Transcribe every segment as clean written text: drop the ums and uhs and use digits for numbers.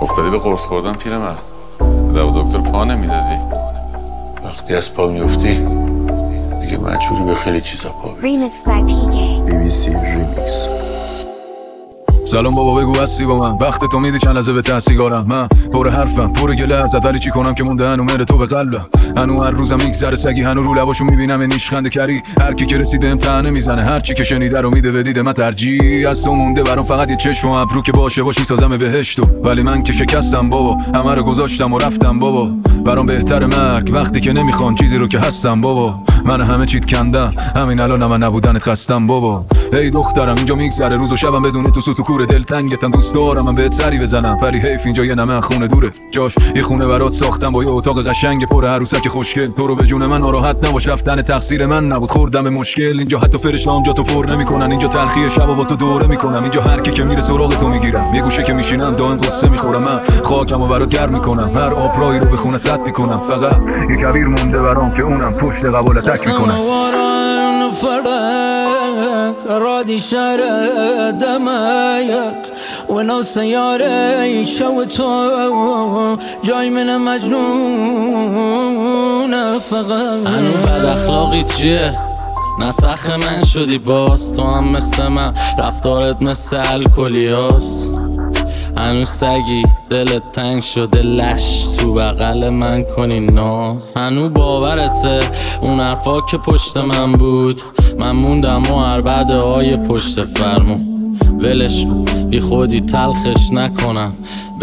افتادی به قرص خوردن پیرمرد. دو دکتر پا نمیدادی؟ وقتی از پا میفتی دیگه مجبوری به خیلی چیزا پا بدی. Remixed by PK. BBC Remix. سلام بابا، بگو هستی با من؟ وقت تو میدی چند لحظه به ته سیگارم. من پر حرفم پر گله ازت، ولی چی کنم که مونده هنو مهر تو به قلبم. هنو هر روزم میگذره سگی، هنو رو لباشو میبینم نیشخنده کری. هر کی که رسیده امتحانه میزنه، هر چی که شنیده رو میده به دیده. من ترجیح از تو مونده برام فقط یه چشم و ابرو که باشه باش میسازم بهشتو. ولی من که شکستم بابا، همه رو گذاشتم و رفتم بابا. برام بهتر مرگ وقتی که نمیخوام چیزی رو که هستم بابا. من همه چیت کندم، همین الان من نبودنت خستم بابا. ای دخترم اینجا میگذره روز و شبم بدون تو سوت و کوره. دلتنگتم دوست دارم من بهت سری بزنم، ولی حیف اینجا یه نمه خونه دوره. جاش یه خونه برات ساختم با یه اتاق قشنگ پر عروسک خوشگل. تو رو به جون من ناراحت نباش، رفتن تقصیر من نبود، خوردم به مشکل. اینجا حتی فرشته‌ام جا تو پر نمیکنن، اینجا تلخی شب با تو دوره میکنم. اینجا هر کی که میره سراغ تو میگیرم، یه گوشه که میشینم دائم قصه میخورم. من خاکمو برات گرم میکنم، هر آبرایی رو به خونه سد میکنم. فقط یه کبیر مونده برام که اونم پشت قبول تک میکنم. رادي شارع دمايك ونو سياري شوتو جاي من مجنون فقط. هنو بد اخلاقی چیه؟ نسخ من شدی باز، تو هم مثل من رفتارت مثل الکلیاس. هنو سگی دلت تنگ شده لش تو بغل من کنی ناز. هنو باورته اون حرفا که پشت من بود، من موندم و هر بعد های پشت فرمون. ولش بی خودی تلخش نکنم،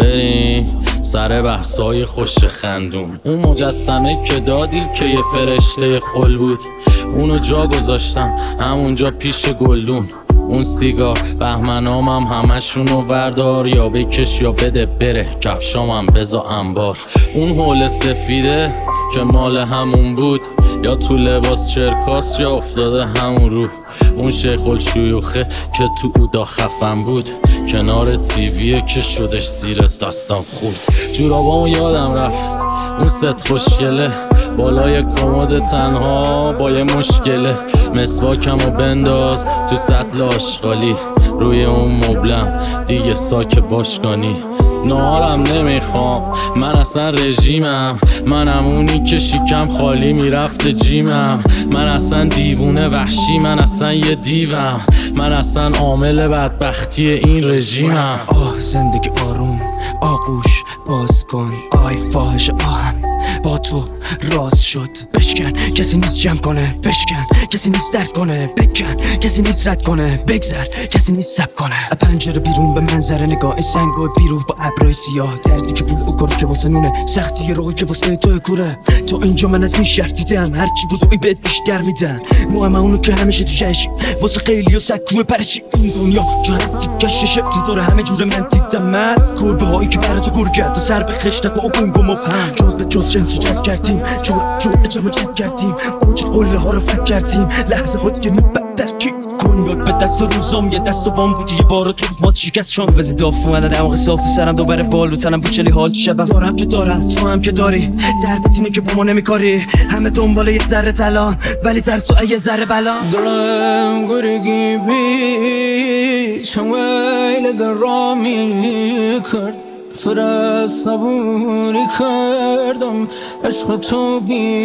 بریم سر بحثای خوش خندون. اون مجسمه که دادی که یه فرشته خل بود، اونو جا گذاشتم همونجا پیش گلدون. اون سیگار بهمنامم همشونو وردار، یا بکش یا بده بره کفشامم بزا انبار. اون حول سفیده که مال همون بود، یا تو لباس چرکاس یا افتاده همون رو. اون شیخ الشیوخه که تو اودا خفن بود، کنار تیویه که شدش زیر دستم خورد. جورابامو یادم رفت اون ست خوشگله، بالای کمد تنها با یه مشکله. مسواکمو بنداز تو سطل آشغالی، روی اون مبلم دیگه ساک باشگانی. نهارم نمیخوام، من اصلا رژیمم، منم اونی که شیکم خالی میرفت جیمم. من اصلا دیوونه وحشی، من اصلا یه دیوم، من اصلا عامل بدبختی این رژیمم. زندگی آروم آغوش باز کن، فاحش آهم با تو راز شد. بشکن کسی نیست جمع کنه، بشکن کسی نیست درک کنه، بکن کسی نیست رد کنه، بگذر کسی نیست سب کنه. پنجره بیرون به منظره نگاه سنگ و بیرون با ابرای سیاه. دردی که پول اکر که واسه نونه، سختی یه روی که واسه تو کوره. تو اینجا من از این شهر دیدم، هر چی بود اوی بهت بیشتر میدن. مهم اونو که همیشه تو جشی واسه خیلی و سکوه پرشی. این دنیا جهت تیکش شکلی داره، همه جور من دیدم از گربه هایی که برای تو گرگت و سر به خشتک و اکنگ و مبهم. جز به جز جنس و جز کردیم، جور اجمع جز کردیم، اوج قله ها رو فت کردیم. لحظه ها دیگه نبت درکی کن، یاد به دست و روزم یه دست و بام بودی، یه بار تو ما شکست شام وزی داف اومدن دماغ صاف تو سرم دوباره بال رو تنم بوچلی حال شبم. دارم که دارم تو هم که داری، دردت اینه که با ما نمیکاری. همه دنبال یه ذره طلا ولی ترس و یه ذره بلا. دلم گرگی بی چمویل در را میکرد، فرست صبوری کردم، عشق تو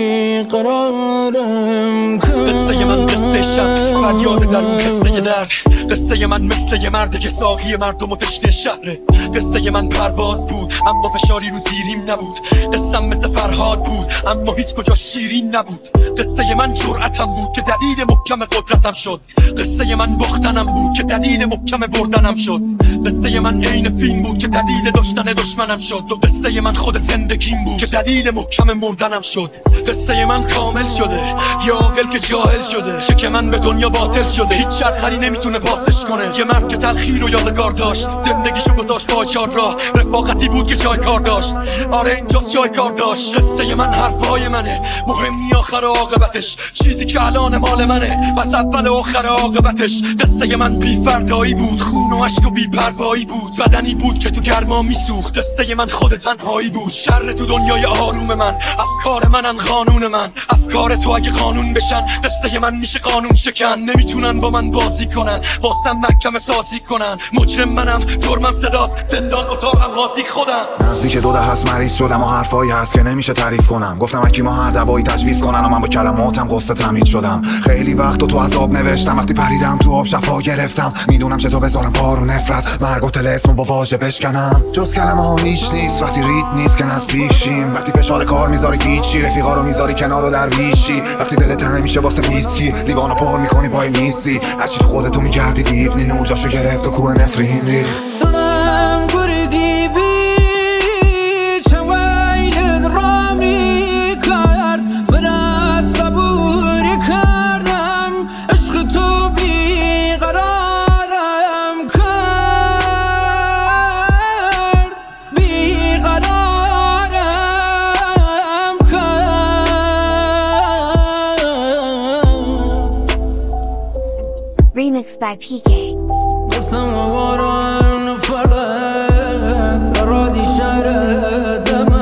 بیقرارم کرد. قصه من قصه شب، فریاد در اون قصه درد. قصه من مثل یه مرد که ساقی مردم و تشنه شهره. قصه من پرواز بود اما فشاری رو زیریم نبود. قصم مثل فرهاد بود اما هیچ کجا شیرین نبود. قصه من جرأتم بود که دلیل محکم قدرتم شد. قصه من باختنم بود که دلیل محکم بردنم شد. قصه من عین فیلم بود که دلیل داشتن دشمنم شد. و قصه من خود زندگیم بود که دلیل محکم مردنم شد. قصه من کامل شده یا عاقل که جاهل شده، شک من به دنیا باطل شده، هیچ چرخری نمیتونه پاسش کنه. یه مرد که تلخی رو یادگار داشت، زندگیشو گذاشت با چار راه. رفاقتی بود که جای کار داشت، آره اینجاست جای کار داشت. قصه من حرفای منه، مهم نی آخر عاقبتش، چیزی که الان مال منه پس اول و آخر عاقبتش. قصه من بی فردایی بود، خون و عشق و بی پروایی بود، بدنی بود که تو گرما میسوخت. قصه من خود تنهایی بود، شر تو دنیای آروم من، افکار منن قانون من، افکار تو اگه قانون بشن قصه من میشه قانون شکن. نمیتونن با من بازی کنن واسم محکمه سازی کنن. مجرم منم جرمم صداست زندان اتاقم قاضی خودم. نزدیک 2 دهه هست مریض شدم و حرفایی هست که نمیشه تعریف کنم. گفتم حکیما هر دوایی تجویز کنن و من با کلماتم قصه تمیز شدم. خیلی وقت تو عذاب نوشتم وقتی پریدم تو آب شفا گرفتم. میدونم چطور بذارم بارو نفرت مرگ و طلسم با واژه بشکنم. جز کلمه ها هیچ نیست وقتی ریت نیست که نزدیک شیم. وقتی فشار کار میذاری گیچی رفیقا رو میذاری کنار و درویشی. وقتی دلت تنگ میشه واسه ویسکی لیوانو پر میکنی پای نیستی. هرچی تو خودتو میگردی دیوونی نوجاشو گرفت و کوه نفرین ریخت. Remixed by PK. قسم وارا فقط رادي شارد